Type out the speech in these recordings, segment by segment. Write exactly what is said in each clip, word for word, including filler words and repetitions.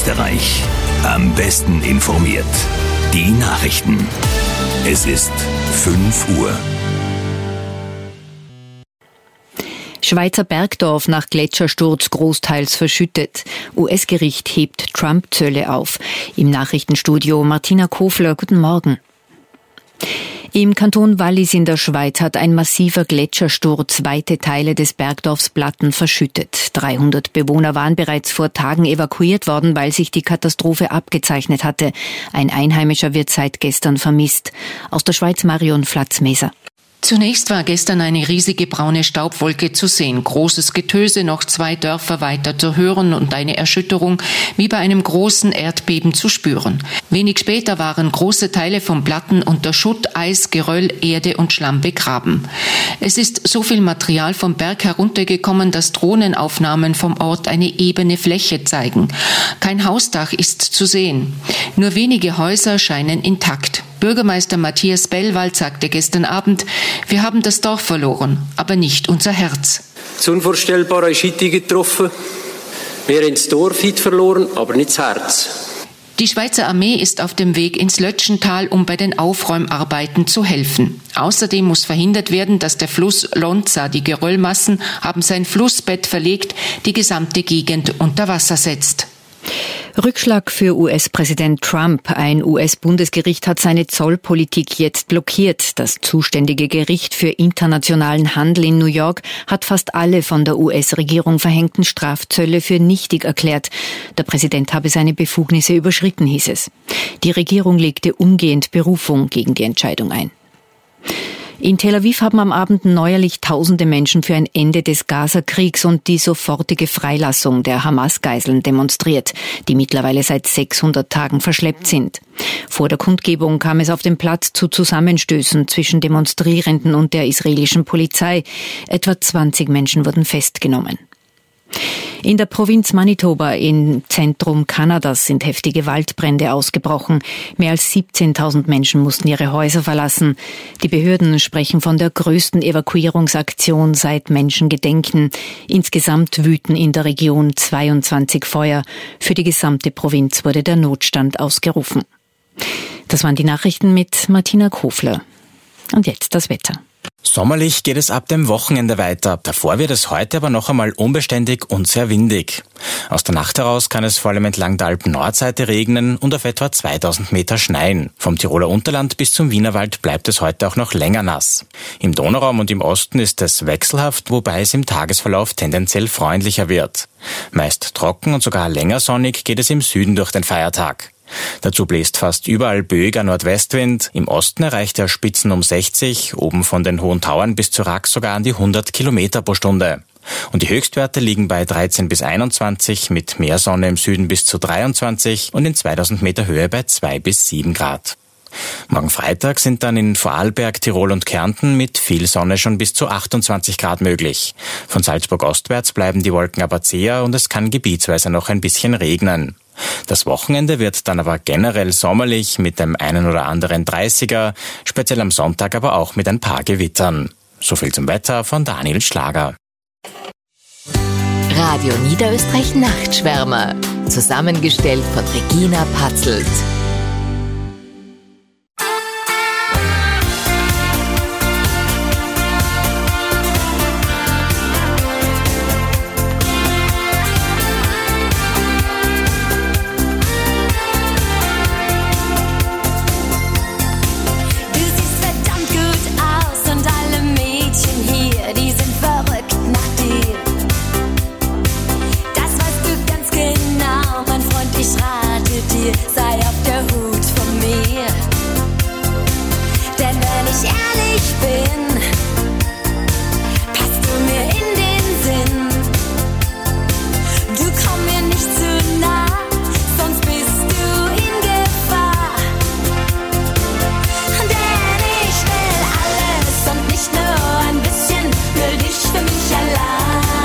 Österreich. Am besten informiert. Die Nachrichten. Es ist fünf Uhr. Schweizer Bergdorf nach Gletschersturz großteils verschüttet. U S-Gericht hebt Trump-Zölle auf. Im Nachrichtenstudio Martina Kofler, guten Morgen. Im Kanton Wallis in der Schweiz hat ein massiver Gletschersturz weite Teile des Bergdorfs Platten verschüttet. dreihundert Bewohner waren bereits vor Tagen evakuiert worden, weil sich die Katastrophe abgezeichnet hatte. Ein Einheimischer wird seit gestern vermisst. Aus der Schweiz Marion Flatz-Meser. Zunächst war gestern eine riesige braune Staubwolke zu sehen, großes Getöse, noch zwei Dörfer weiter zu hören und eine Erschütterung wie bei einem großen Erdbeben zu spüren. Wenig später waren große Teile von Platten unter Schutt, Eis, Geröll, Erde und Schlamm begraben. Es ist so viel Material vom Berg heruntergekommen, dass Drohnenaufnahmen vom Ort eine ebene Fläche zeigen. Kein Hausdach ist zu sehen. Nur wenige Häuser scheinen intakt. Bürgermeister Matthias Bellwald sagte gestern Abend, wir haben das Dorf verloren, aber nicht unser Herz. Das Unvorstellbare ist heute getroffen. Wir haben das Dorf heute verloren, aber nicht das Herz. Die Schweizer Armee ist auf dem Weg ins Lötschental, um bei den Aufräumarbeiten zu helfen. Außerdem muss verhindert werden, dass der Fluss Lonza, die Geröllmassen haben sein Flussbett verlegt, die gesamte Gegend unter Wasser setzt. Rückschlag für U S-Präsident Trump. Ein U S-Bundesgericht hat seine Zollpolitik jetzt blockiert. Das zuständige Gericht für internationalen Handel in New York hat fast alle von der U S-Regierung verhängten Strafzölle für nichtig erklärt. Der Präsident habe seine Befugnisse überschritten, hieß es. Die Regierung legte umgehend Berufung gegen die Entscheidung ein. In Tel Aviv haben am Abend neuerlich tausende Menschen für ein Ende des Gaza-Kriegs und die sofortige Freilassung der Hamas-Geiseln demonstriert, die mittlerweile seit sechshundert Tagen verschleppt sind. Vor der Kundgebung kam es auf dem Platz zu Zusammenstößen zwischen Demonstrierenden und der israelischen Polizei. Etwa zwanzig Menschen wurden festgenommen. In der Provinz Manitoba im Zentrum Kanadas sind heftige Waldbrände ausgebrochen. Mehr als siebzehntausend Menschen mussten ihre Häuser verlassen. Die Behörden sprechen von der größten Evakuierungsaktion seit Menschengedenken. Insgesamt wüten in der Region zweiundzwanzig Feuer. Für die gesamte Provinz wurde der Notstand ausgerufen. Das waren die Nachrichten mit Martina Kofler. Und jetzt das Wetter. Sommerlich geht es ab dem Wochenende weiter. Davor wird es heute aber noch einmal unbeständig und sehr windig. Aus der Nacht heraus kann es vor allem entlang der Alpen-Nordseite regnen und auf etwa zweitausend Meter schneien. Vom Tiroler Unterland bis zum Wienerwald bleibt es heute auch noch länger nass. Im Donauraum und im Osten ist es wechselhaft, wobei es im Tagesverlauf tendenziell freundlicher wird. Meist trocken und sogar länger sonnig geht es im Süden durch den Feiertag. Dazu bläst fast überall böiger Nordwestwind. Im Osten erreicht er Spitzen um sechzig, oben von den Hohen Tauern bis zu Rax sogar an die hundert Kilometer pro Stunde. Und die Höchstwerte liegen bei dreizehn bis einundzwanzig, mit mehr Sonne im Süden bis zu dreiundzwanzig und in zweitausend Meter Höhe bei zwei bis sieben Grad. Morgen Freitag sind dann in Vorarlberg, Tirol und Kärnten mit viel Sonne schon bis zu achtundzwanzig Grad möglich. Von Salzburg ostwärts bleiben die Wolken aber zäher und es kann gebietsweise noch ein bisschen regnen. Das Wochenende wird dann aber generell sommerlich mit dem einen oder anderen dreißiger, speziell am Sonntag aber auch mit ein paar Gewittern. So viel zum Wetter von Daniel Schlager. Radio Niederösterreich Nachtschwärmer. Zusammengestellt von Regina Patzelt.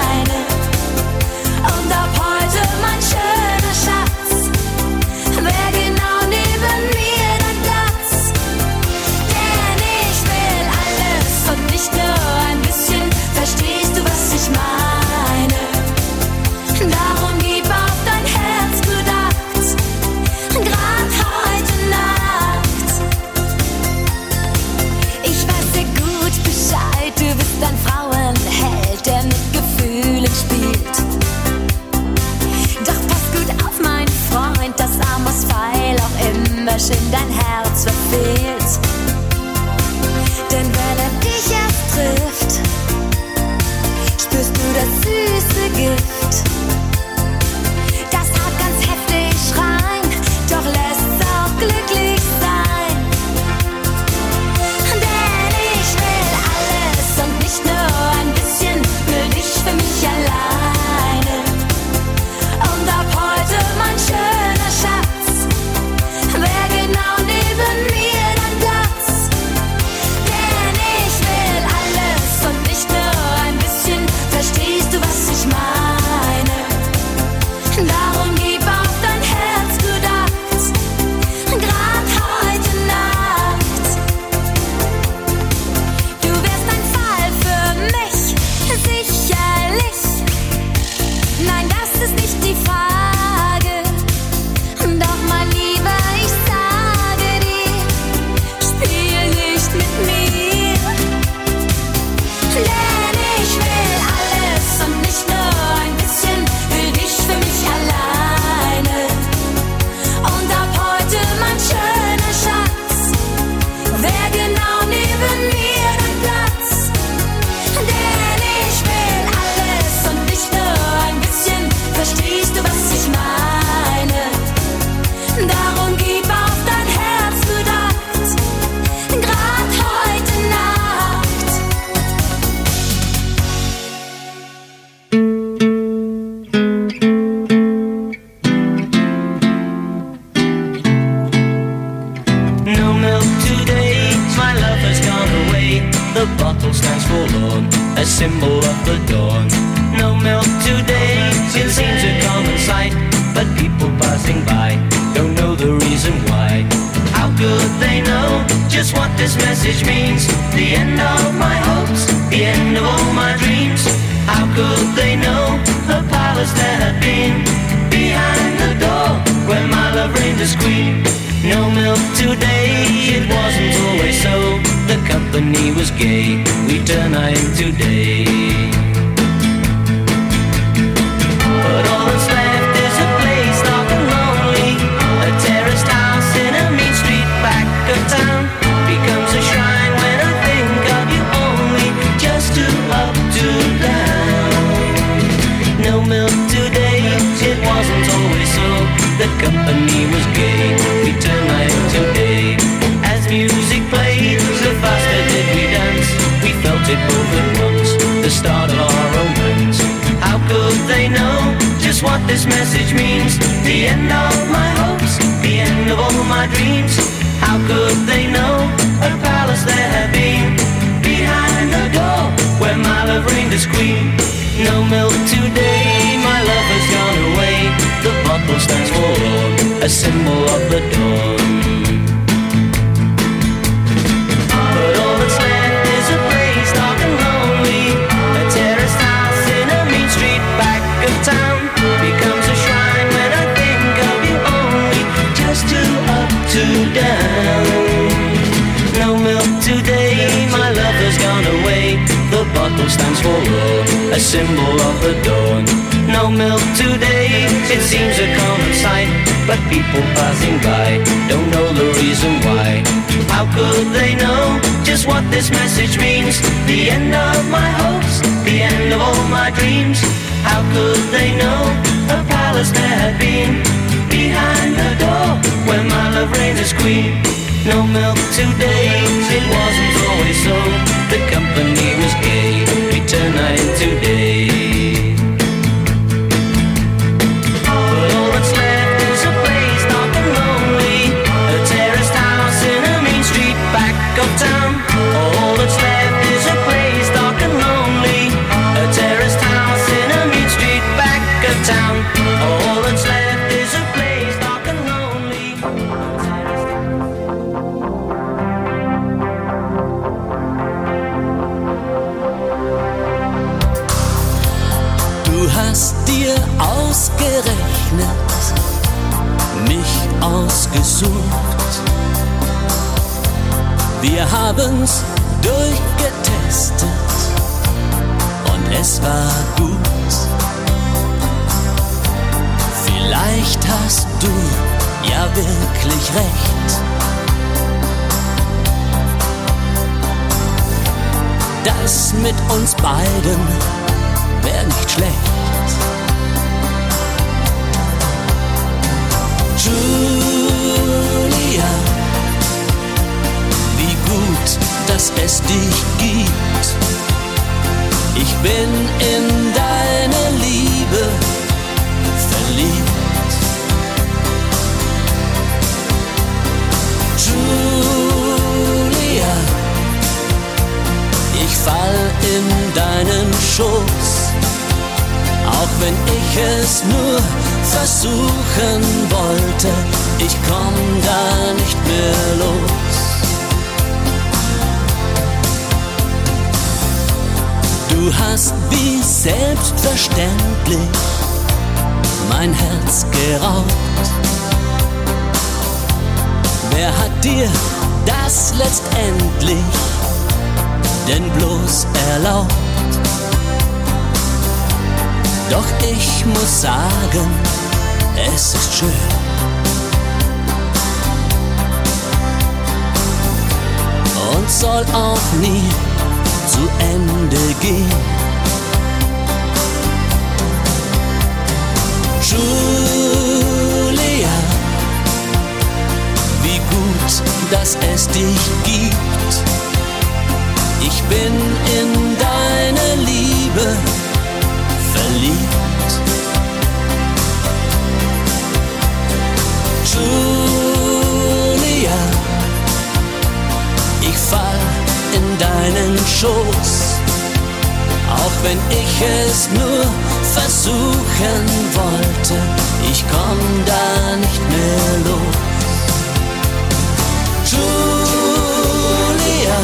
Werde was Pfeil auch immer schön dein Herz verfehlt. Denn wenn er dich erst trifft, spürst du das süße Gift. Das haut ganz heftig rein, doch lässt's auch glücklich sein. Denn ich will alles und nicht nur ein bisschen, will dich für mich alleine. Und ab heute, mein schöner Schatz, wär genau neben mir dein Platz. Denn ich will alles und nicht nur ein bisschen, verstehst du, was ich meine? Darum gib auf dein Herz gut Acht, grad heute Nacht. Du wärst ein Fall für mich, sicherlich. Nein, das ist nicht die Frage. Doch mein Lieber, ich sage dir, spiel nicht mit mir. Denn ich will alles und nicht nur ein bisschen, will dich für mich alleine. Und ab heute, mein schöner Schatz, wär genau neben mir dein Platz. Denn ich will alles und nicht nur ein bisschen, verstehst du, was ich meine? Darum gib auf dein Herz gut Acht, grad heute Nacht. No milk today, my love has gone away. The bottle stands forlorn, a symbol of the dawn. No milk today, it seems a common sight, but people passing by don't know the reason why. How could they know just what this message means? The end of my hopes, the end of all my dreams. How could they know a palace there had been behind the door where my love reigned as queen? No milk today, it wasn't always so. The company was gay, we turn night into day. But all that's left is a place dark and lonely. A terraced house in a mean street back of town becomes a shrine when I think of you only. Just to up, to down. No milk today, it wasn't always so. The company was gay, we turn night into day. As music played, the faster did we dance. We felt it both at once, the start of our romance. How could they know just what this message means? The end of my hopes, the end of all my dreams. How could they know a palace there had been behind the door where my love reigned as queen? No milk today, my love has gone away. The bottle stands forlorn, a symbol of the dawn. But all that's left is a place dark and lonely. A terraced house in a mean street back of town becomes a shrine when I think of you only. Just to up, to down. No milk today, my love has gone away. The bottle stands forlorn, a symbol of the dawn. No milk today, it seems a common sight, but people passing by don't know the reason why. How could they know just what this message means? The end of my hopes, the end of all my dreams. How could they know a palace there had been behind the door where my love reigned as queen? No milk today, it wasn't always so. The company was gay, we turned night into day. But all that's left is a place dark and lonely. A terraced house in a mean street back of town. All that's left is a place dark and lonely. A terraced house in a mean street back of town. All that's left is a place dark and lonely. Du hast dir ausgerechnet, mich ausgesucht. Wir haben's durchgetestet und es war gut. Vielleicht hast du ja wirklich recht. Das mit uns beiden wär nicht schlecht. Julia, wie gut, dass es dich gibt. Ich bin in deine Liebe verliebt. Julia, ich fall in deinen Schoß, auch wenn ich es nur versuchen wollte, ich komm da nicht mehr los. Du hast wie selbstverständlich mein Herz geraubt. Wer hat dir das letztendlich denn bloß erlaubt? Doch ich muss sagen, es ist schön. Und soll auch nie zu Ende gehen. Julia, wie gut, dass es dich gibt. Ich bin in deine Liebe verliebt. Julia, ich fall in deinen Schoß, auch wenn ich es nur versuchen wollte, ich komm da nicht mehr los. Julia,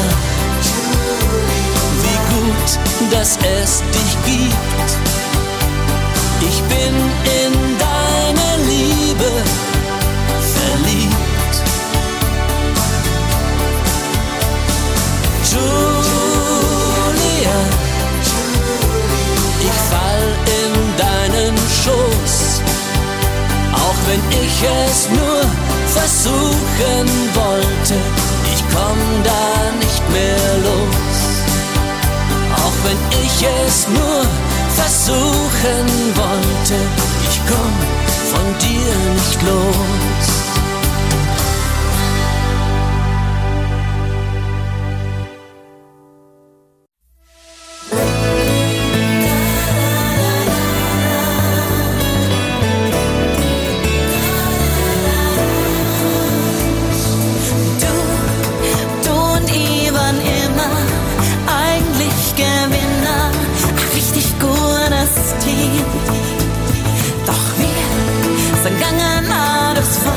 wie gut, dass es dich gibt. Ich bin in deine Liebe verliebt. Julia, ich fall in deinen Schoß, auch wenn ich es nur versuchen wollte, ich komm da nicht mehr los. Auch wenn ich es nur versuchen wollte, ich komm von dir nicht los. Doch wir sind gegangen out of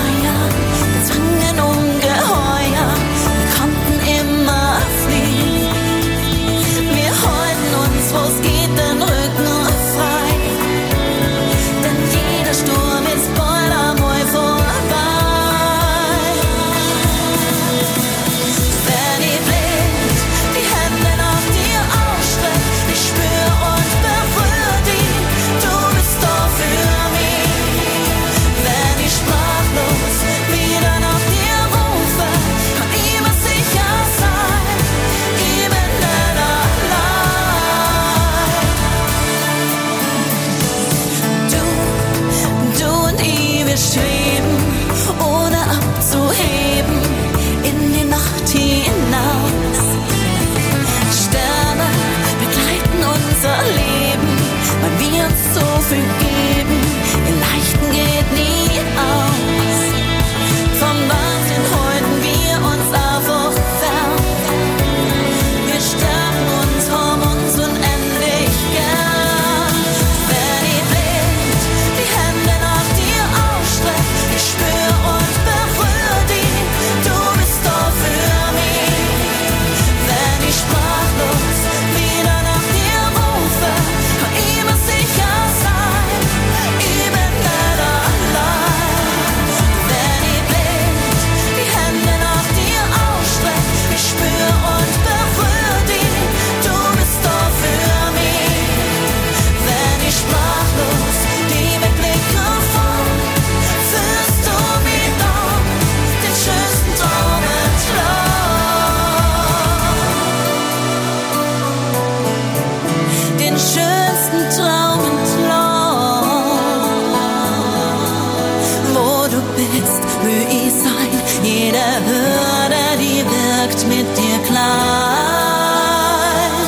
wirkt mit dir klein.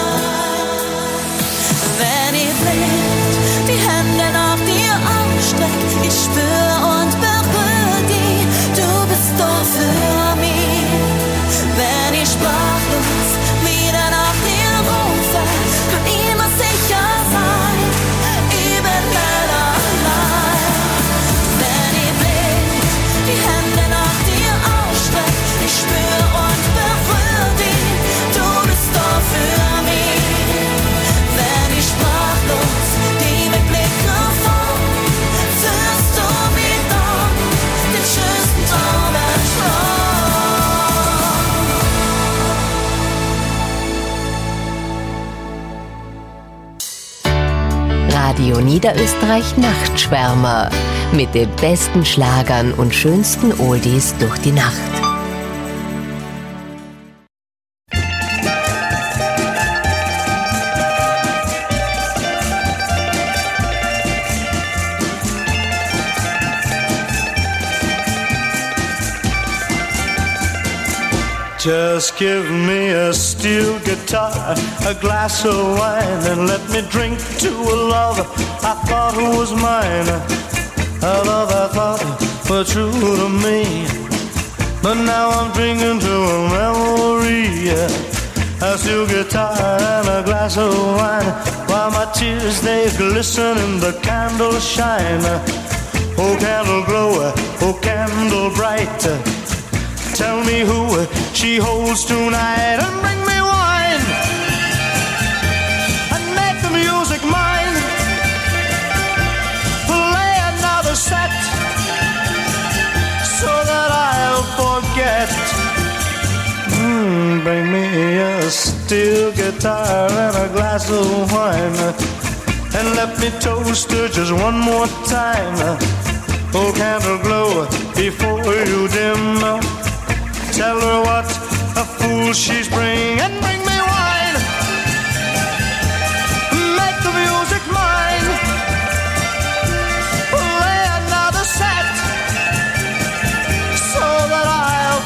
Wenn ihr blickt, die Hände nach dir ausstreckt, ich spür und berühr die, du bist doch für mich. Wenn ich sprachlos wieder nach dir rufe, kann immer sicher sein, ich bin nicht allein. Wenn ihr blickt, die Hände nach dir ausstreckt, ich spür und berühr die, du bist doch für mich. Wenn ich sprachlos die mit Blicken fang, führst du mich dann den schönsten Traum entschlagen. Radio Niederösterreich Nachtschwärmer mit den besten Schlagern und schönsten Oldies durch die Nacht. Just give me a steel guitar, a glass of wine, and let me drink to a love I thought was mine. A love I thought was true to me, but now I'm drinking to a memory. A steel guitar and a glass of wine, while my tears they glisten in the candle shine. Oh candle glow, oh candle bright, tell me who she holds tonight, and bring me wine and make the music mine. Play another set so that I'll forget. Mm, bring me a steel guitar and a glass of wine, and let me toast her just one more time. Oh candle glow before you dim, tell her what a fool she's bring, and bring me wine. Make the music mine. Play another set so that I'll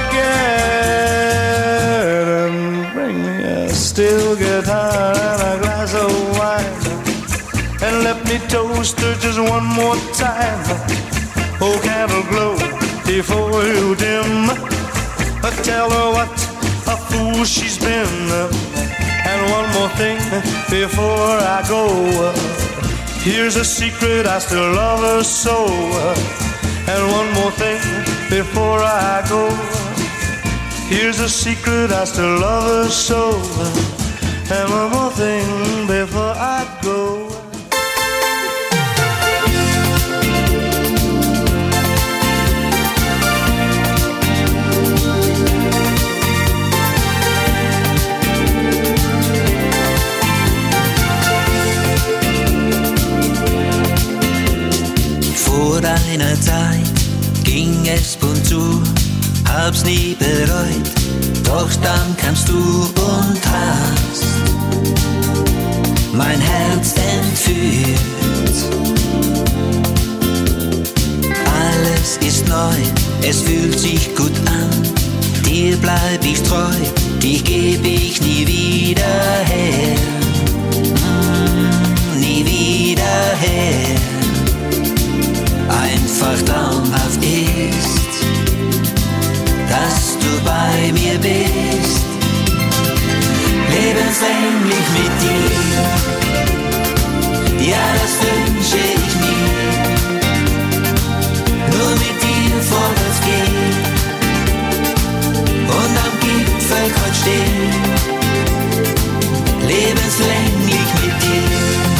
forget, and bring me a steel guitar and a glass of wine, and let me toast her just one more time. Oh candle glow before you dim, tell her what a fool she's been. And one more thing before I go, here's a secret, I still love her so. And one more thing before I go, here's a secret, I still love her so. And one more thing before I go. Vor deiner Zeit ging es bunt zu, hab's nie bereut, doch dann kamst du und hast mein Herz entführt. Alles ist neu, es fühlt sich gut an, dir bleib ich treu, dich geb ich nie wieder her, mm, nie wieder her. Einfach traumhaft ist, dass du bei mir bist, lebenslänglich mit dir, ja das wünsche ich mir, nur mit dir vorwärts gehen und am Gipfel kreuz stehen, lebenslänglich mit dir.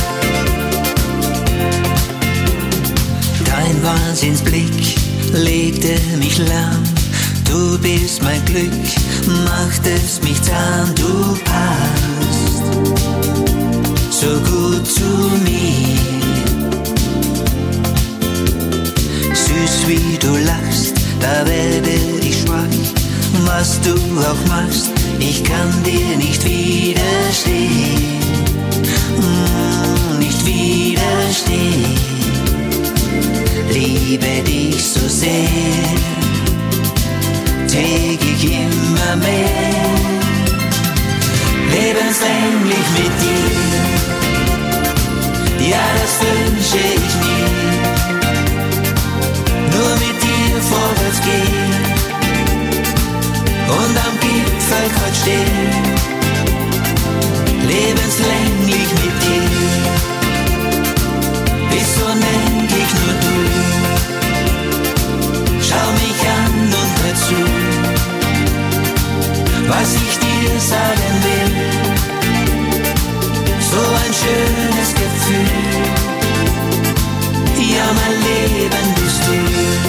Dein Wahnsinnsblick legte mich lahm, du bist mein Glück, machtest mich zahm, du passt so gut zu mir. Süß wie du lachst, da werde ich schwach, was du auch machst, ich kann dir nicht widerstehen, mm, nicht widerstehen. Liebe dich so sehr, täglich immer immer mehr. Lebenslänglich mit dir, ja, das wünsche ich mir. Nur mit dir vorwärts gehen und am Gipfelkreuz stehen. Lebenslänglich mit dir, bis unendlich nur du. Schau mich an und hör zu, was ich dir sagen will. So ein schönes Gefühl, ja, mein Leben bist du.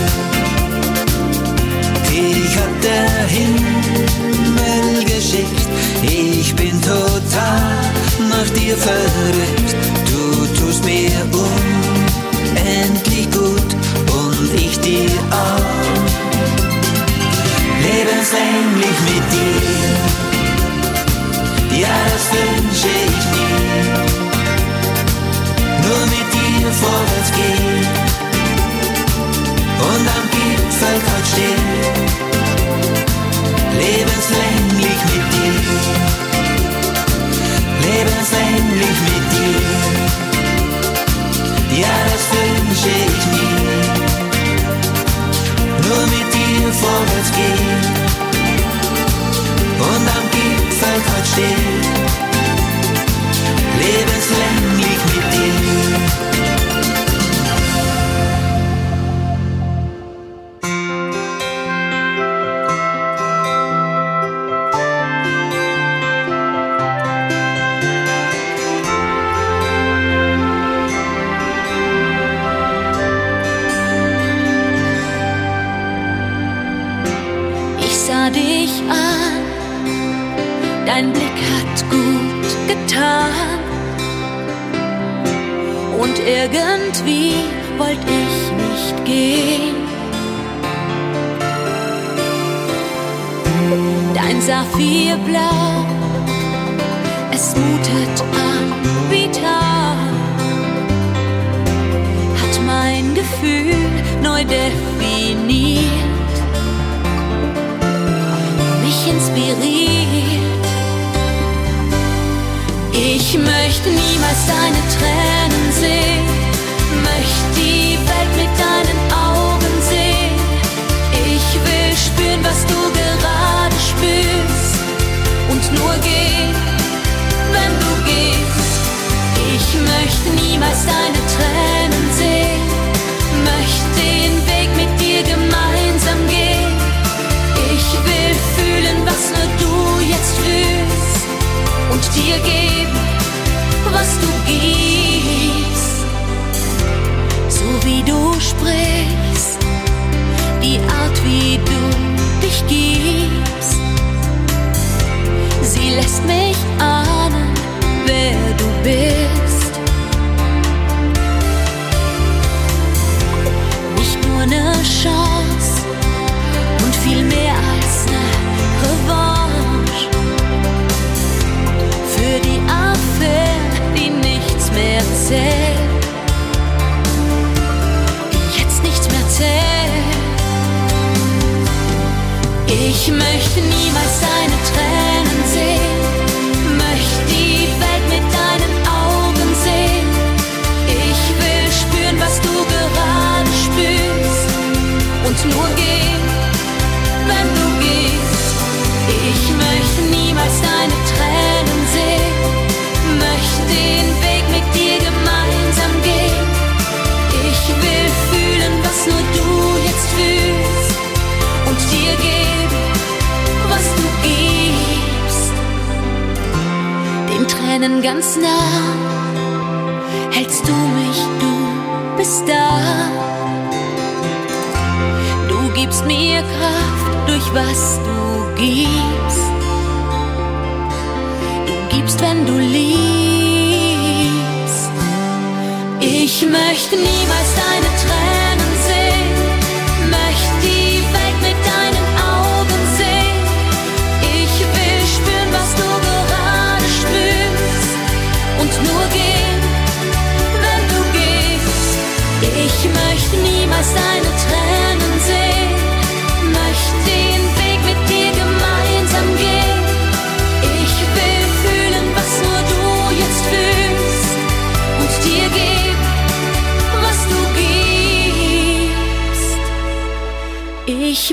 Ich hab der Himmel geschickt, ich bin total nach dir verrückt. Du tust mir unendlich gut und ich dir auch. Lebenslänglich mit dir, ja, das wünsche ich mir. Nur mit dir vorwärts gehen und am Gipfelkreuz stehen. Lebenslänglich mit dir, lebenslänglich mit dir, ja, das wünsche ich mir. Nur mit dir vorwärts gehen und am Gipfelkreuz stehen. Lebenslänglich mit dir. Dich an, dein Blick hat gut getan und irgendwie wollte ich nicht gehen. Dein Saphirblau, es mutet an wie Tag, hat mein Gefühl neu definiert. Inspiriert. Ich möchte niemals deine Tränen sehen, möchte die Welt mit deinen Augen sehen. Ich will spüren, was du gerade spürst und nur gehen, wenn du gehst. Ich möchte niemals deine Tränen sehen, möchte den Weg mit dir gemeinsam gehen. Ich will fühlen, was nur du jetzt fühlst und dir geben, was du gibst. So wie du sprichst, die Art, wie du dich gibst, sie lässt mich ahnen, wer du bist. Nicht nur eine Chance und viel mehr als eine Revanche für die Affäre, die nichts mehr zählt, die jetzt nichts mehr zählt. Ich möchte niemals deine Tränen sehen, möchte die Welt mit deinen Augen sehen. Ich will spüren, was du gerade spürst und nur gehen, wenn du gehst. Ich möchte niemals deine Tränen sehen, möchte den Weg mit dir gemeinsam gehen. Ich will fühlen, was nur du jetzt fühlst und dir geben, was du gibst. Den Tränen ganz nah hältst du mich, du bist da. Du gibst mir Kraft durch was du gibst. Du gibst, wenn du liebst. Ich möchte niemals deine Tränen sehen, möchte die Welt mit deinen Augen sehen. Ich will spüren, was du gerade spürst und nur gehen, wenn du gehst. Ich möchte niemals deine Tränen sehen, möchte den Weg mit dir gemeinsam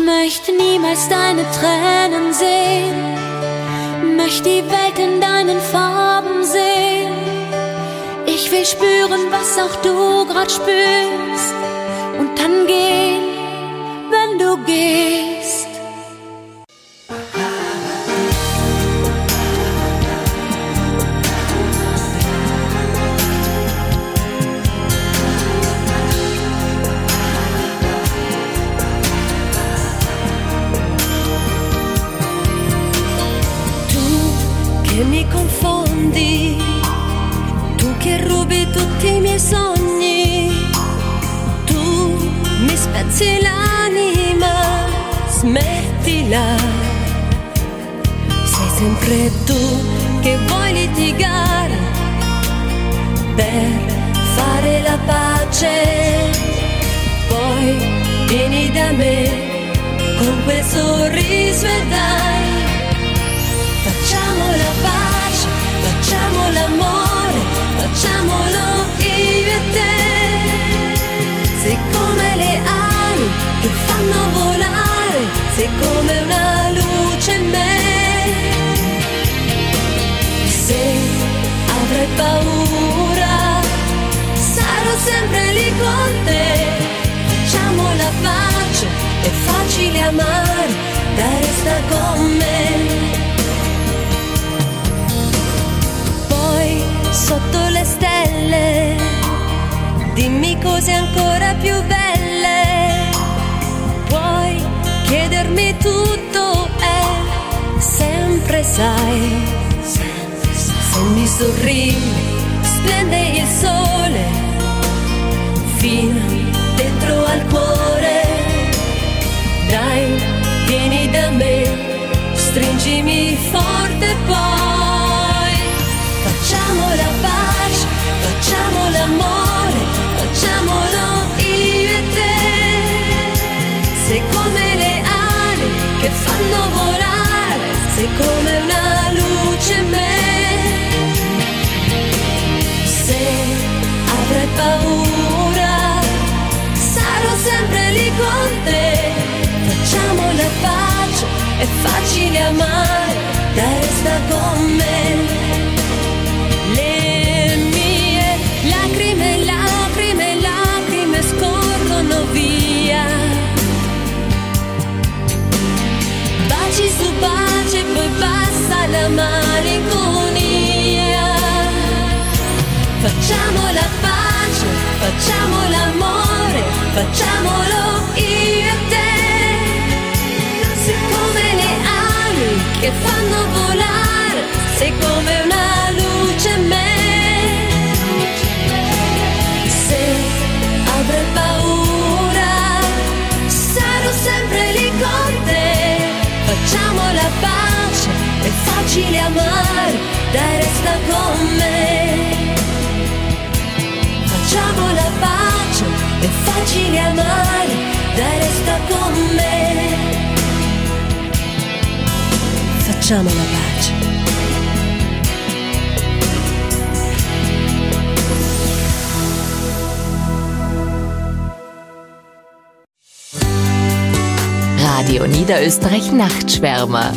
Möchte niemals deine Tränen sehen, möchte die Welt in deinen Farben sehen. Ich will spüren, was auch du grad spürst, und dann gehen, wenn du gehst. Che mi confondi, tu che rubi tutti i miei sogni, tu mi spezzi l'anima, smettila. Sei sempre tu che vuoi litigare per fare la pace, poi vieni da me con quel sorriso e dai, facciamo la pace, facciamo l'amore, facciamolo io e te. Sei come le ali che fanno volare, sei come una luce in me. Se avrai paura, sarò sempre lì con te. Facciamo la pace, è facile amare, dai resta con me. Sotto le stelle, dimmi cose ancora più belle. Puoi chiedermi tutto e sempre sai. Se mi sorridi, splende il sole fino dentro al cuore. Dai, vieni da me, stringimi forte poi. Facciamo la pace, facciamo l'amore, facciamolo io e te. Sei come le ali che fanno volare, sei come una luce in me. Se avrai paura, sarò sempre lì con te. Facciamo la pace, è facile amare, dai resta con me. Le mie lacrime, lacrime, lacrime scorrono via. Baci su baci e poi passa la malinconia. Facciamo la pace, facciamo l'amore, facciamolo io e te. Sei come le ali che fanno volare, sei come una luce in me. Se avrai paura, sarò sempre lì con te. Facciamo la pace, è facile amare, dai resta con me. Facciamo la pace, è facile amare, dai resta con me. Facciamo la pace. Radio Niederösterreich Nachtschwärmer.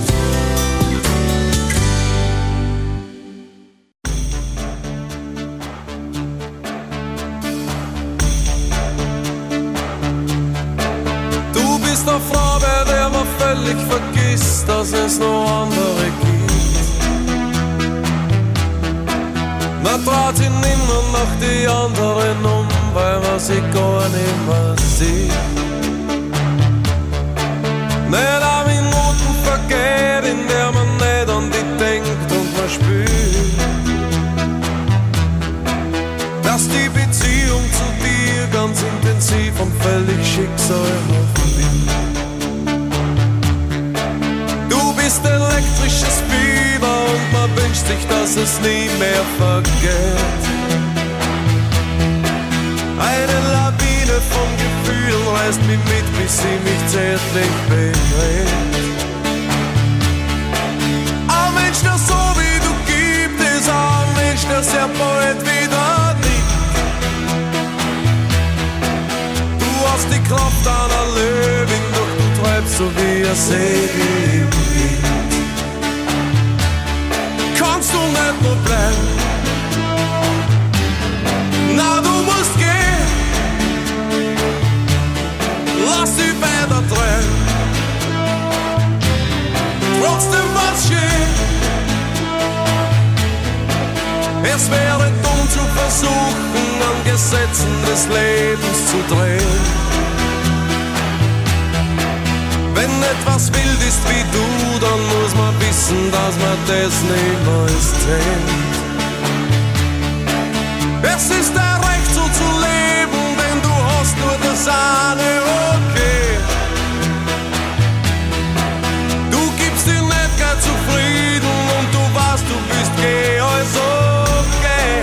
Du bist eine Frau, bei der man völlig vergisst, dass es noch andere gibt. Man traut sich nimmer nach die anderen um, weil man sie gar nicht mehr sieht. Nicht eine Minuten vergeht, in der man nicht an die denkt und man spürt, dass die Beziehung zu dir ganz intensiv und völlig schicksalhaft ist. Du bist elektrisches Fieber und man wünscht sich, dass es nie mehr vergeht. Eine Lawine von Gefühlen reißt mich mit, bis sie mich zärtlich berührt. Ein Mensch, der so wie du gibt, ist ein Mensch, der sehr bald wieder nicht. Du hast die Kraft einer Löwin, doch du treibst du wie ein Segel im Wind. Kannst du nicht nur bleiben? Na, du musst gehen. Lass dich weiter drehen. Trotzdem war's schön. Es wäre dumm zu versuchen, an Gesetzen des Lebens zu drehen. Wenn etwas wild ist wie du, dann muss man wissen, dass man das niemals zählt. Es ist dein Recht so zu leben, denn du hast nur das eine okay. Du gibst dir nicht gar zufrieden und du weißt, du bist geh, also okay.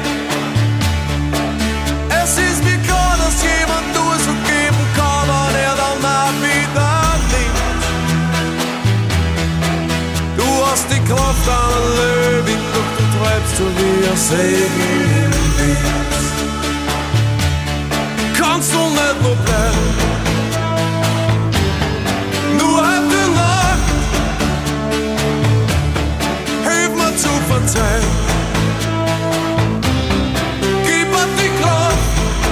Es ist wie klar, dass jemand nur so geben kann, und er dann auch wieder nimmt. Du hast die Kraft einer Löwin, doch du treibst so wie ein Segel im Wind. Kannst du nicht nur bleiben? Nur heute Nacht, hilf mir zu verzeihen. Gib mir die Kraft.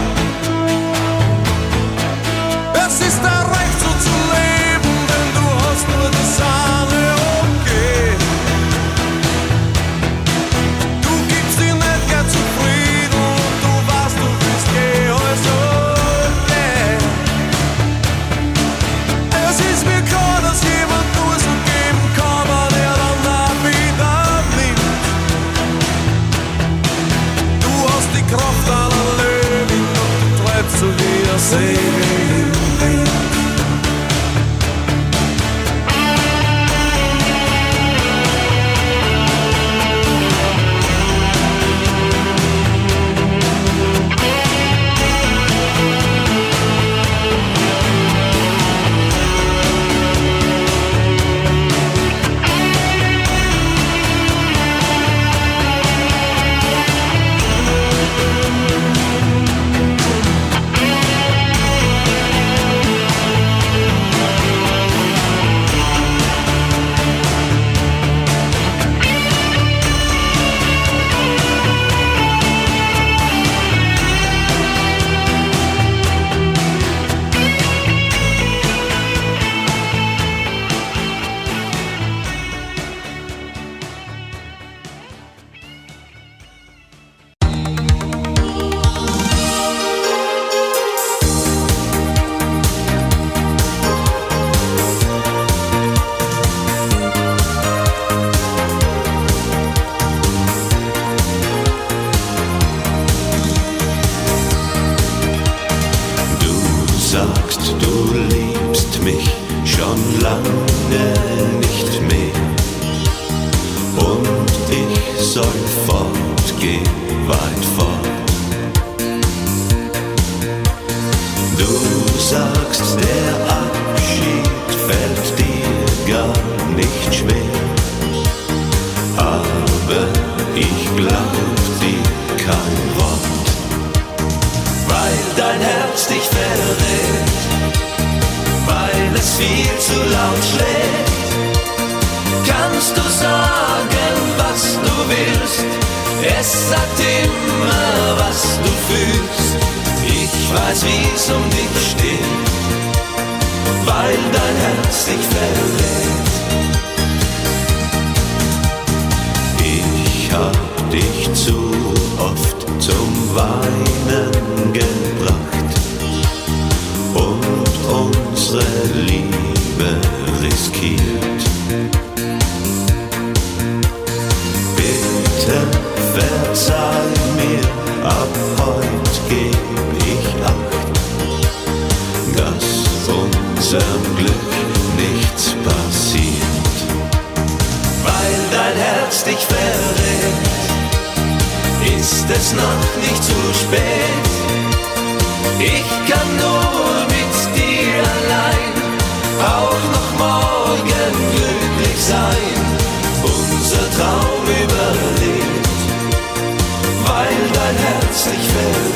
Es ist dein Recht so zu leben, denn du hast nur das eine okay. Du gibst dir nicht gern zufrieden und du weißt, du bist geh, also okay. Es ist mir klar, dass jemand nur so geben kann, aber der dann auch wieder nimmt. Du hast die Kraft einer Löwin und du treibst so wie ein Segel im Wind.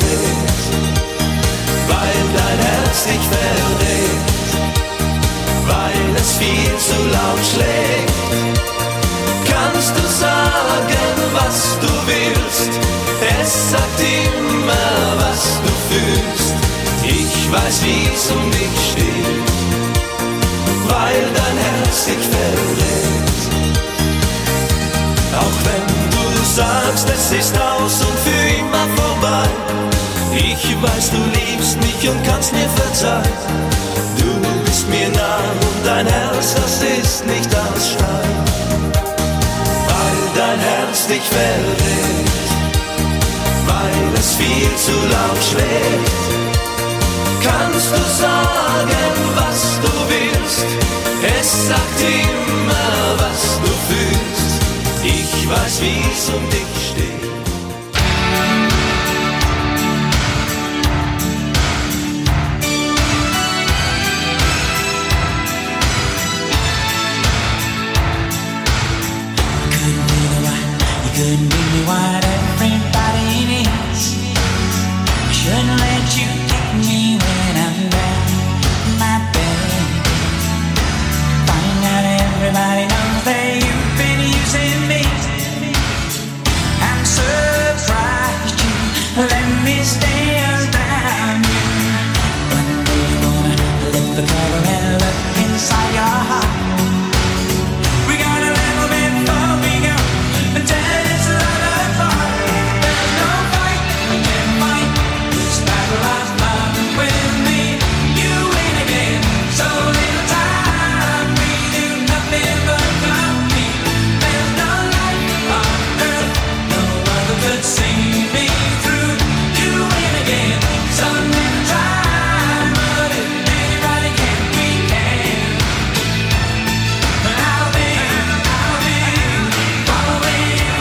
Weil dein Herz dich verrät, es viel zu laut schlägt. Kannst du sagen, was du willst? Es sagt immer, was du fühlst. Ich weiß, wie's um dich steht, weil dein Herz dich verrät. Auch wenn du sagst, es ist aus und für immer vorbei, ich weiß, du liebst mich und kannst mir verzeihen. Du bist mir nah und dein Herz, das ist nicht aus Stein, weil dein Herz dich verrät, weil es viel zu laut schlägt. Kannst du sagen, was du willst? Es sagt immer, was du fühlst. Ich weiß, wie's um dich steht. Couldn't give me what everybody needs. I shouldn't let you take me when I'm down my bed. Finding out everybody knows that you've been using me. I'm surprised you let me stay around you. One day you wanna lift the cover and look inside your heart. We got a little bit before we go. Until it's love apart. There's no fight, we can fight this battle of love with me. You win again, so little time. We do nothing but compete. There's no life on earth, no other could see me through. You win again, so little time. But if anybody can, we can. And I'll be, I'll be following you.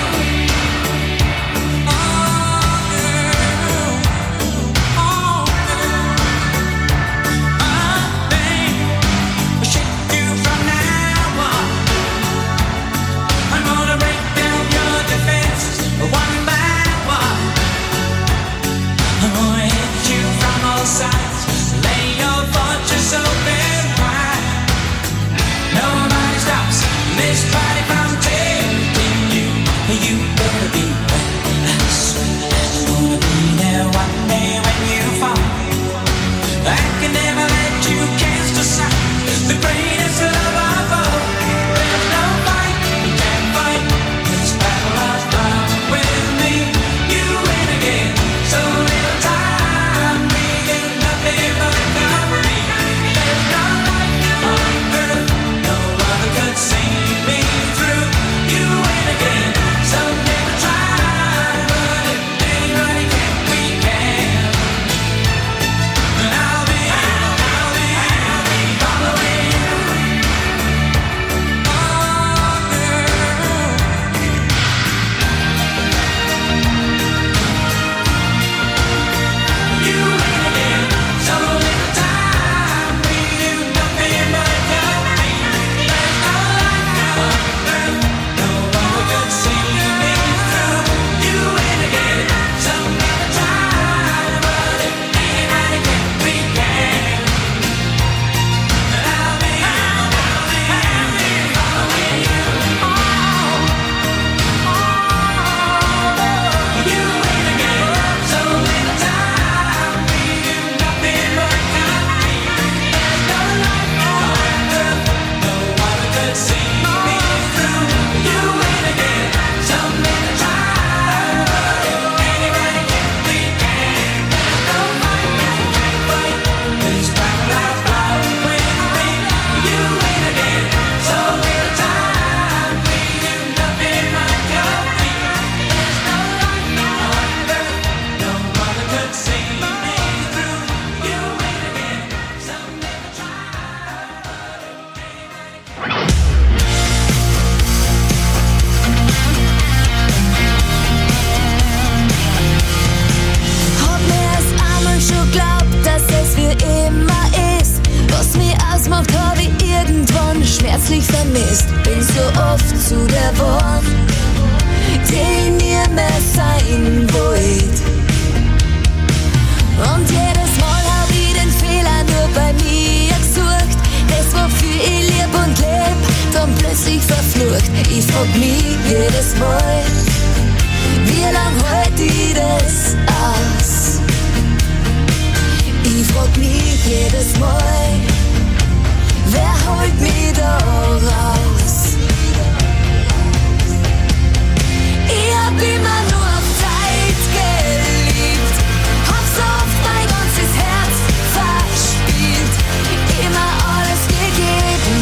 This body from taking you, you better be ready. I swear I'm gonna be there one day when you fall. I can never let you cast aside the greatest love of all. There's no fight, you can't fight this battle of love with me. You win again, so little time. We do nothing but compete. There's no life on earth, no other could see me through. You win again, so never try. But if anybody can, we can. And I'll be, I'll be, I'll be following you. Oh, girl. You win again, so little time. We do nothing but compete. There's no life on earth, no one could see me through. You win again, so never try. But if anybody can, we can. And I'll be, I'll be, I'll be following you. You win again, so little time. We do nothing but compete. There's no life on earth, no one could see me through. You win again, so little time. But if anybody can, we can. There's no fight, you can't fight this battle of love with me. You win again, so little time. We do nothing but compete. There's no life on earth, no one could see me through. You win again, so never try. Hab mir erst einmal schon glaubt, dass es für immer ist. Was mich ausmacht, hab ich irgendwann schmerzlich vermisst. Bin so oft zu der Wort, die ich nie mehr sein wollt. Und jedes Mal hab ich den Fehler nur bei mir gesucht. Das, wofür ich lieb frag mich jedes Mal, wie lang halt ich das aus? Ich frag mich jedes Mal, wer holt mich da raus? Ich hab immer nur auf Zeit geliebt, hab so oft mein ganzes Herz verspielt, immer alles gegeben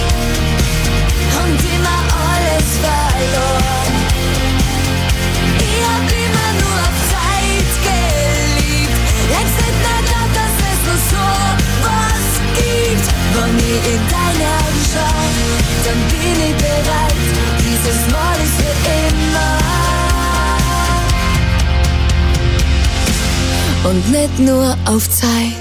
und immer alles verloren. Ich hab immer nur auf Zeit geliebt, längst nicht mehr glaubt, dass es nur so was gibt. Wenn ich in deine Augen schau, dann bin ich bereit, dieses Mal ist für immer. Und nicht nur auf Zeit.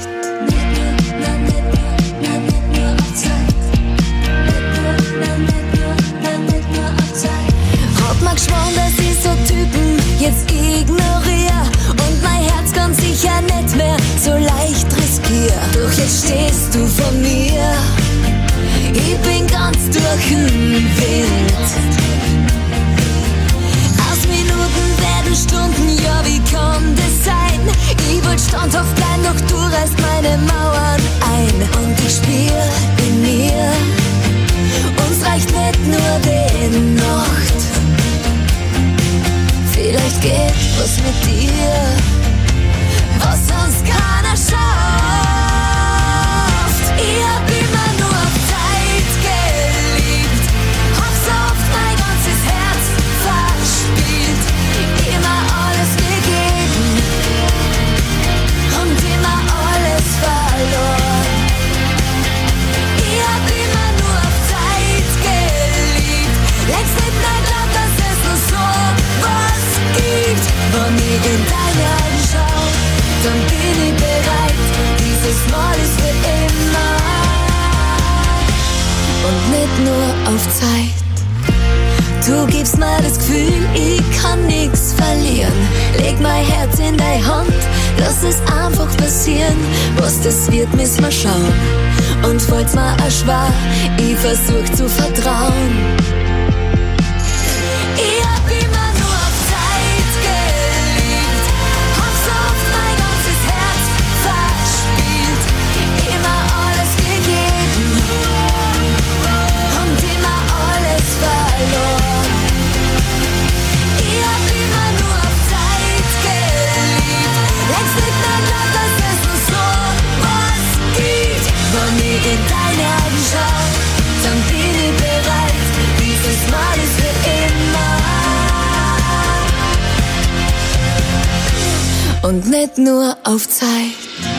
Hab mir geschworen, dass ich so Typen jetzt ignoriere und mein Herz ganz sicher nicht mehr so leicht riskier. Doch jetzt stehst du vor mir, ich bin ganz durch den Wind. Aus Minuten werden Stunden, ja wie kann das sein? Ich wollt standhaft bleiben, doch du reißt meine Mauern ein. Und ich spür in mir, uns reicht nicht nur die Nacht. Vielleicht geht was mit dir, was sonst keiner schafft. Ich hab immer nur auf Zeit geliebt, hab so oft mein ganzes Herz verspielt, immer alles gegeben und immer alles verloren. Ich hab immer nur auf Zeit geliebt, längst nicht mehr glaubt, dass es nur so was gibt. Wenn ich in deine Augen schau, dann bin ich bereit, dieses Mal ist für immer und nicht nur auf Zeit. Du gibst mir das Gefühl, ich kann nix verlieren. Leg mein Herz in deine Hand, lass es einfach passieren. Was das wird, müssen wir schauen. Und fällt's mir auch schwer, ich versuch zu vertrauen. Ich hab immer nur auf Zeit geliebt, hab so oft mein ganzes Herz verspielt, immer alles gegeben und immer alles verloren. Ich hab immer nur auf Zeit geliebt, längst nicht mehr glaubt, dass es nur so was gibt. Wenn ich in deine Augen schau, dann bin ich bereit, dieses Mal ist für immer und nicht nur auf Zeit.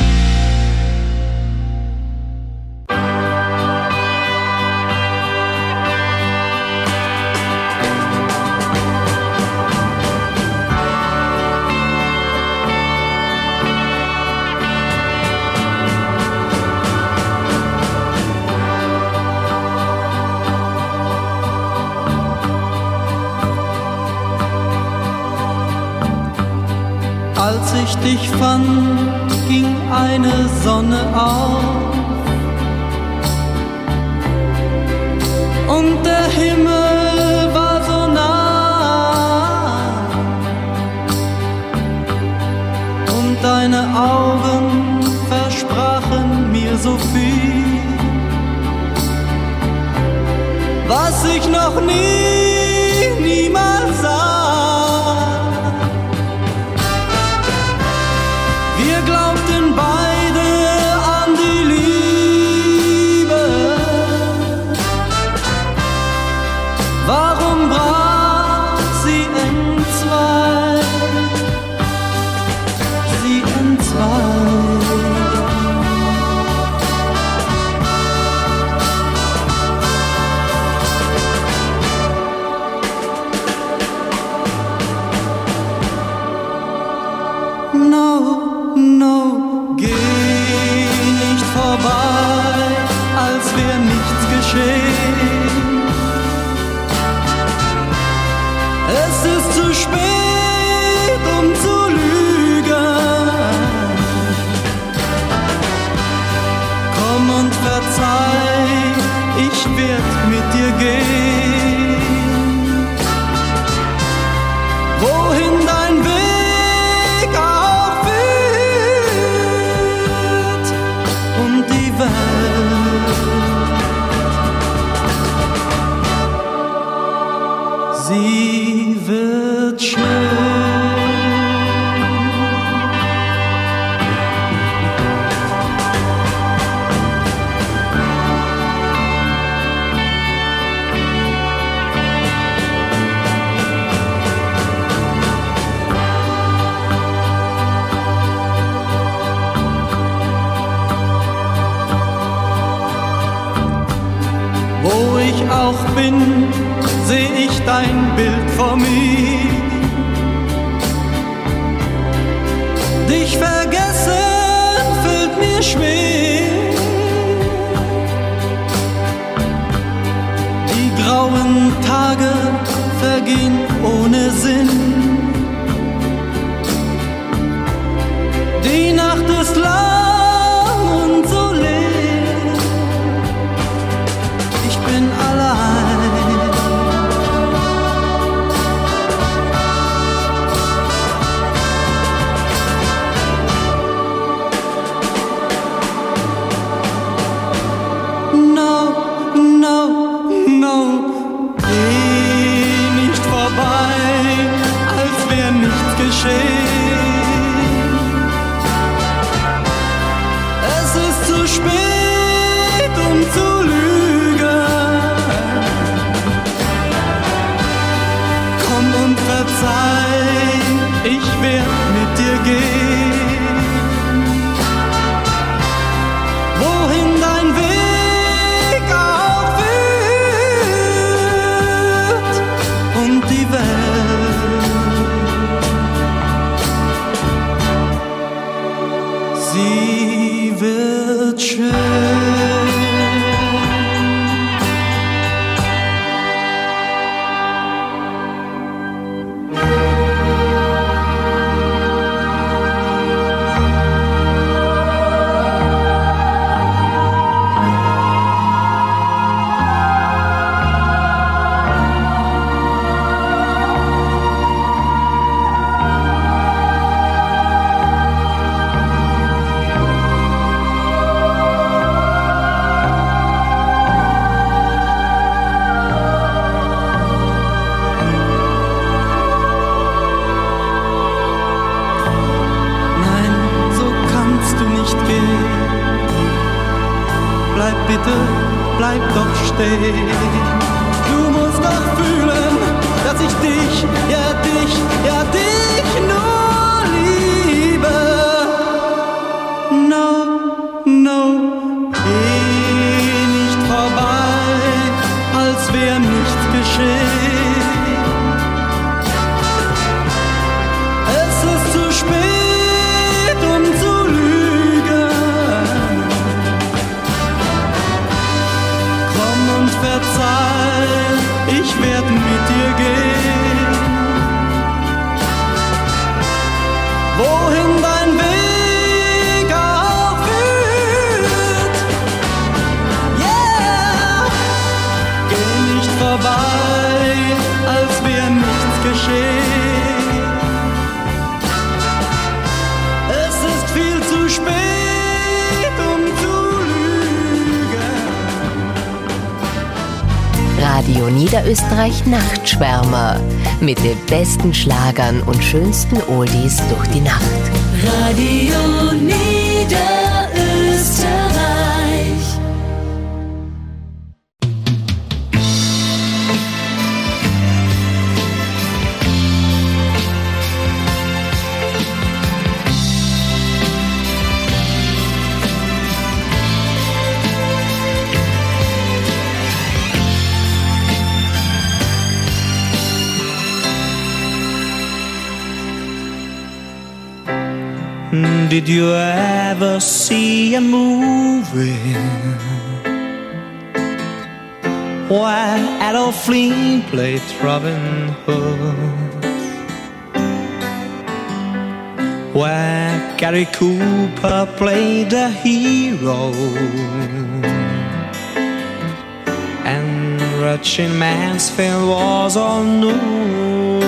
Als ich dich fand, ging eine Sonne auf und der Himmel war so nah und deine Augen versprachen mir so viel, was ich noch nie, niemals sah. Wir glaubten beide an die Liebe. Warum brach sie entzwei? Sie entzwei. No, no, geh nicht vorbei, als wär nichts geschehen. Es ist zu spät, um zu lügen. Komm und verzeih, ich werd mit dir gehen. Wo ich auch bin, seh ich dein Bild vor mir. Dich vergessen fällt mir schwer. Die grauen Tage vergehen ohne Sinn. Die Nacht ist lang und so leer. Ich bin allein. No, no, no. Geh nicht vorbei, als wär nichts geschehen. Zu spät, um zu lügen. Komm und verzeih, ich werd mit dir gehen. Wohin dein Weg auch führt und die Welt, sie wird schön. Bitte bleib doch stehen. Du musst doch fühlen, dass ich dich, ja dich, ja dich nur liebe. No, no, geh nicht vorbei, als wär nichts geschehen. Es ist zu spät, um zu lügen. Verzeih, ich werd mit dir gehen. Wohin dein Weg auch führt, yeah. Geh nicht vorbei, als wär nichts geschehen. Es ist viel zu spät, um zu Radio Niederösterreich Nachtschwärmer mit den besten Schlagern und schönsten Oldies durch die Nacht. Radio Niederösterreich. Did you ever see a movie where Adolf Flynn played Robin Hood, where Gary Cooper played the hero and Gretchen Mansfield was all nude?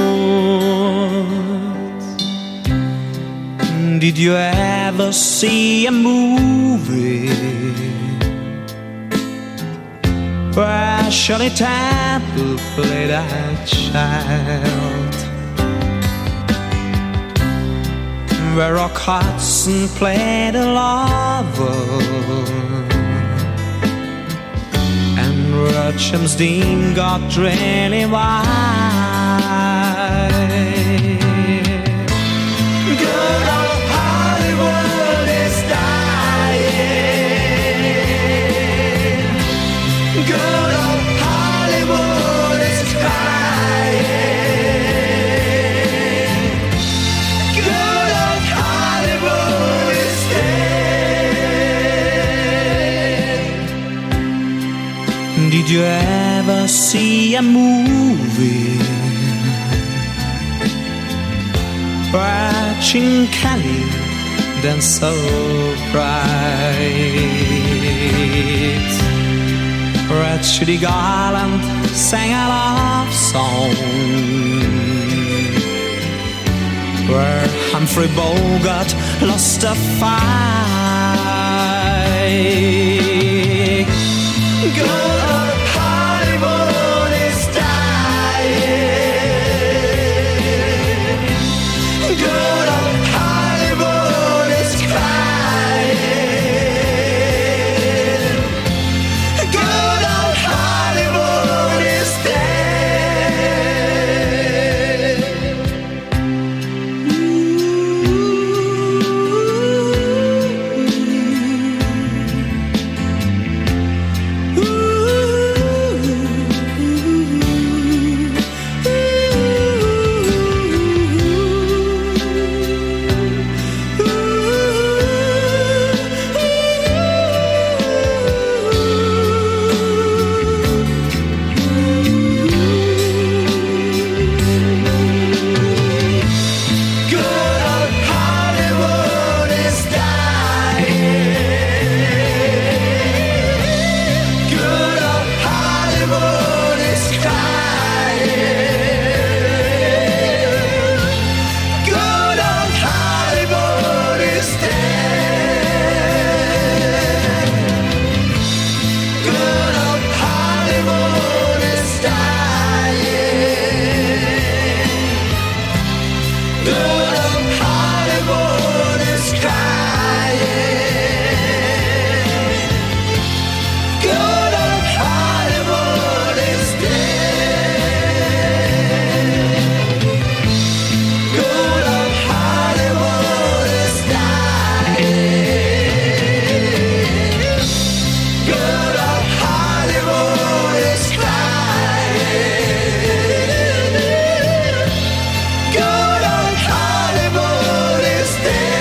Did you ever see a movie where Shirley Temple played a child, where Rock Hudson played a lover, and where James Dean got really wild? Good old Hollywood is dying. Good Good old Hollywood is crying. Good old Hollywood is dead. Did you ever see a movie where Gene Kelly danced so bright, where Judy Garland sang a love song, where Humphrey Bogart lost a fight? Good old Hollywood is dying. Good old Hollywood is crying. Good old Hollywood is dead. Good old Hollywood is dying. Good old Hollywood is crying. Good old Hollywood is dead. Good old Hollywood is dying. Good old Hollywood is crying. Good old Hollywood is dead. Good old Hollywood is dying. Good old Hollywood is crying. Good old Hollywood is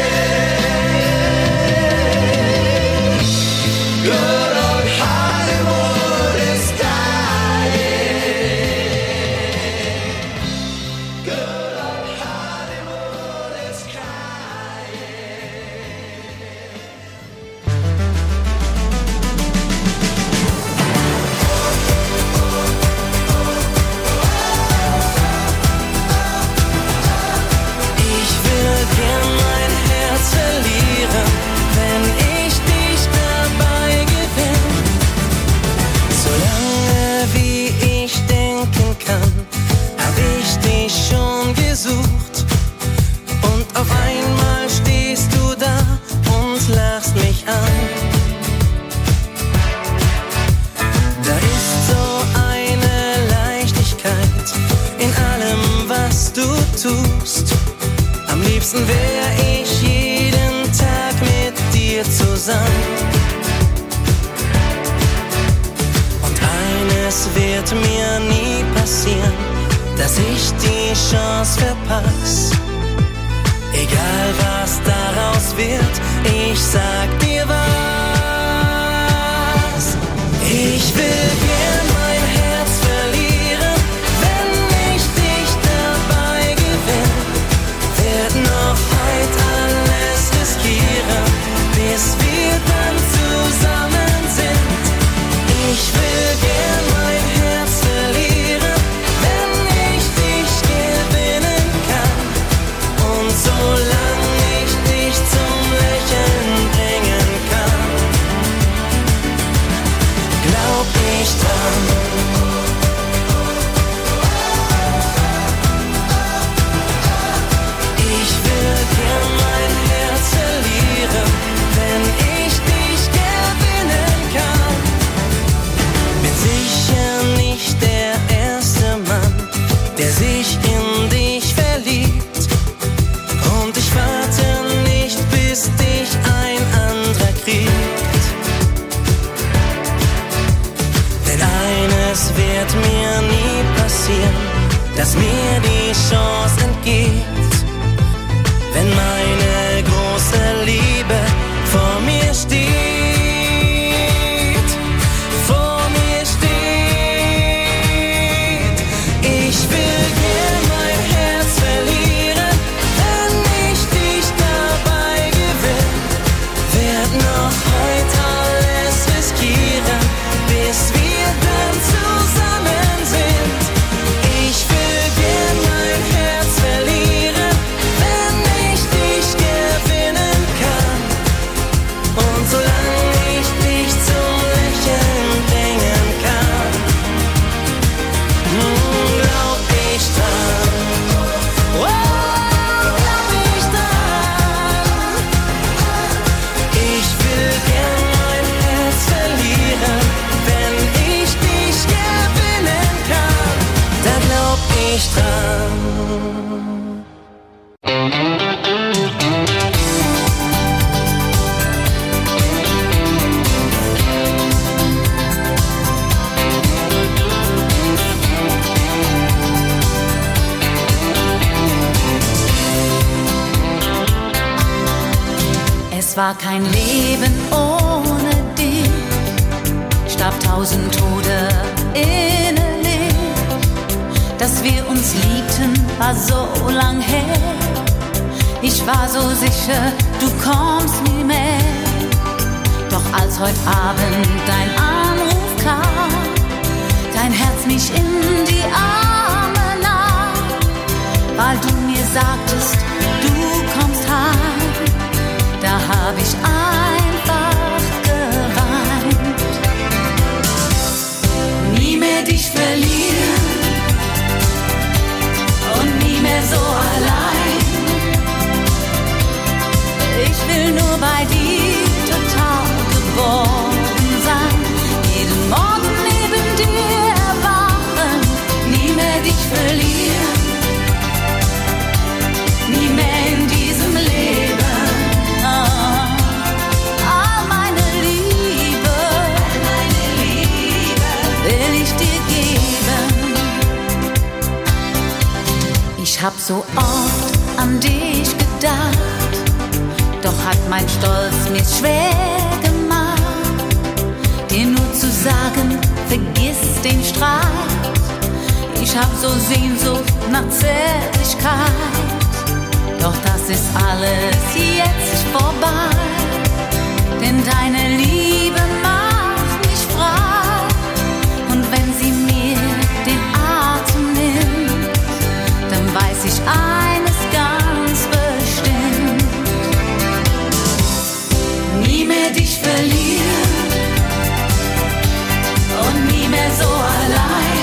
dead. Good old Hollywood is dying. Good old Hollywood is Ich will gern mein Herz verlieren, wenn ich dich dabei gewinn. Solange wie ich denken kann, hab ich dich schon gesucht. Und auf einmal stehst du da und lachst mich an. Da ist so eine Leichtigkeit in allem, was du tust. Am liebsten wär ich jeden Tag mit dir zusammen. Und eines wird mir nie passieren, dass ich die Chance verpass. Egal was daraus wird, ich sag dir was. Ich will gern mein Herz verlieren, wenn ich dich dabei gewinn. Werd noch heut alles riskieren, bis wir dann zusammen sind. Ich will gern mein Herz verlieren, wenn ich dich gewinnen kann. Und solange ich dich zum Lächeln bringen kann, glaub ich dran. Ich will gern mein Herz verlieren, wenn ich dich gewinnen kann. Bin sicher nicht der erste Mann, der sich in dich verliebt. Und ich warte nicht, bis dich ein anderer kriegt. Denn es wird mir nie passieren, dass mir die Chance entgeht, wenn meine große Liebe vor mir steht. Vor mir steht. Ich will gern mein Herz verlieren, wenn ich dich dabei gewinn. Werd noch heute alles riskieren, bis wir dann zusammen sind. Ich will gern mein Herz verlieren, wenn ich dich gewinnen kann. Und solange ich dich zum Lächeln bringen kann, glaub ich dran. Oh, glaub ich dran. Ich will gern mein Herz verlieren, wenn ich dich gewinnen kann. Da glaub ich dran. Es war kein Leben ohne dich, starb tausend Tode innerlich. Dass wir uns liebten, war so lang her. Ich war so sicher, du kommst nie mehr. Doch als heute Abend dein Anruf kam, dein Herz mich in die Arme nahm, weil du mir sagtest, du kommst heim, da hab ich einfach geweint. Nie mehr dich verlieren und nie mehr so allein. Ich will nur bei dir total geborgen sein, jeden Morgen neben dir erwachen, nie mehr dich verlieren, nie mehr in diesem Leben. Ah, all meine Liebe, meine Liebe will ich dir geben. Ich hab so oft an dich gedacht, doch hat mein Stolz mir's schwer gemacht, dir nur zu sagen, vergiss den Streit. Ich hab so Sehnsucht nach Zärtlichkeit, doch das ist alles jetzt vorbei, denn deine Liebe macht mich frei. Und wenn sie mir den Atem nimmt, dann weiß ich eines ganz bestimmt: nie mehr dich verlieren und nie mehr so allein.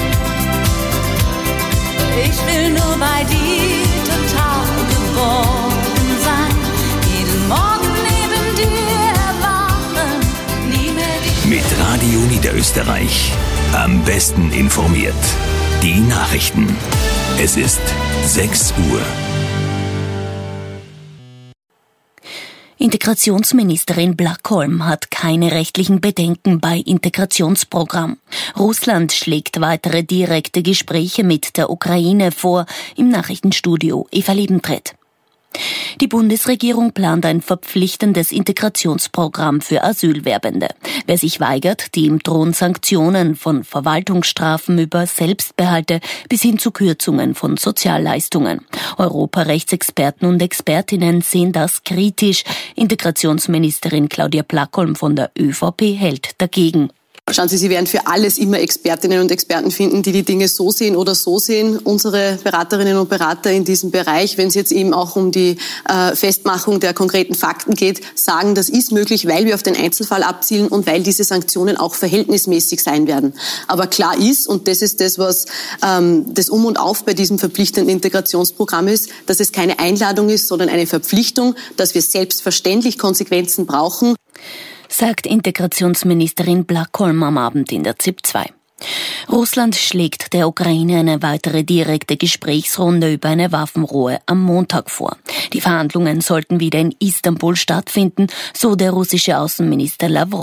Ich will nur bei dir total geborgen sein, jeden Morgen neben dir erwachen, nie mehr dich. Mit Radio Niederösterreich am besten informiert. Die Nachrichten. Es ist sechs Uhr. Integrationsministerin Blackholm hat keine rechtlichen Bedenken bei Integrationsprogramm. Russland schlägt weitere direkte Gespräche mit der Ukraine vor. Im Nachrichtenstudio Eva Liebentritt. Die Bundesregierung plant ein verpflichtendes Integrationsprogramm für Asylwerbende. Wer sich weigert, die ihm drohen Sanktionen von Verwaltungsstrafen über Selbstbehalte bis hin zu Kürzungen von Sozialleistungen. Europarechtsexperten und Expertinnen sehen das kritisch. Integrationsministerin Claudia Blackholm von der ÖVP hält dagegen. Schauen Sie, Sie werden für alles immer Expertinnen und Experten finden, die die Dinge so sehen oder so sehen. Unsere Beraterinnen und Berater in diesem Bereich, wenn es jetzt eben auch um die äh, Festmachung der konkreten Fakten geht, sagen, das ist möglich, weil wir auf den Einzelfall abzielen und weil diese Sanktionen auch verhältnismäßig sein werden. Aber klar ist, und das ist das, was ähm, das Um und Auf bei diesem verpflichtenden Integrationsprogramm ist, dass es keine Einladung ist, sondern eine Verpflichtung, dass wir selbstverständlich Konsequenzen brauchen, sagt Integrationsministerin Blackholm am Abend in der Z I P zwei. Russland schlägt der Ukraine eine weitere direkte Gesprächsrunde über eine Waffenruhe am Montag vor. Die Verhandlungen sollten wieder in Istanbul stattfinden, so der russische Außenminister Lavrov.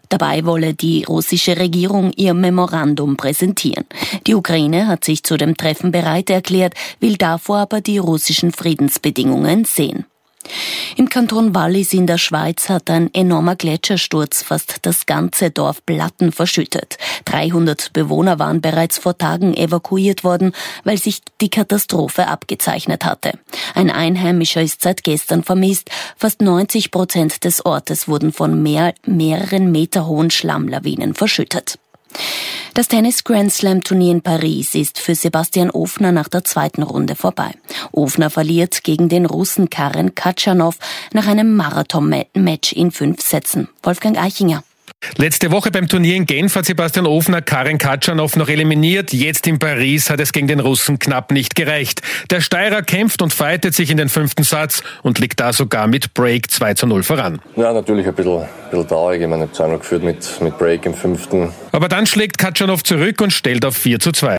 Dabei wolle die russische Regierung ihr Memorandum präsentieren. Die Ukraine hat sich zu dem Treffen bereit erklärt, will davor aber die russischen Friedensbedingungen sehen. Im Kanton Wallis in der Schweiz hat ein enormer Gletschersturz fast das ganze Dorf Blatten verschüttet. dreihundert Bewohner waren bereits vor Tagen evakuiert worden, weil sich die Katastrophe abgezeichnet hatte. Ein Einheimischer ist seit gestern vermisst. Fast neunzig Prozent des Ortes wurden von mehr, mehreren Meter hohen Schlammlawinen verschüttet. Das Tennis-Grand-Slam-Turnier in Paris ist für Sebastian Ofner nach der zweiten Runde vorbei. Ofner verliert gegen den Russen Karen Khachanov nach einem Marathon-Match in fünf Sätzen. Wolfgang Eichinger. Letzte Woche beim Turnier in Genf hat Sebastian Ofner Karen Khachanov noch eliminiert. Jetzt in Paris hat es gegen den Russen knapp nicht gereicht. Der Steirer kämpft und fightet sich in den fünften Satz und liegt da sogar mit Break zwei zu null voran. Ja, natürlich ein bisschen, ein bisschen traurig. Ich meine, ich habe zwei null geführt mit, mit Break im fünften. Aber dann schlägt Khachanov zurück und stellt auf vier zu zwei.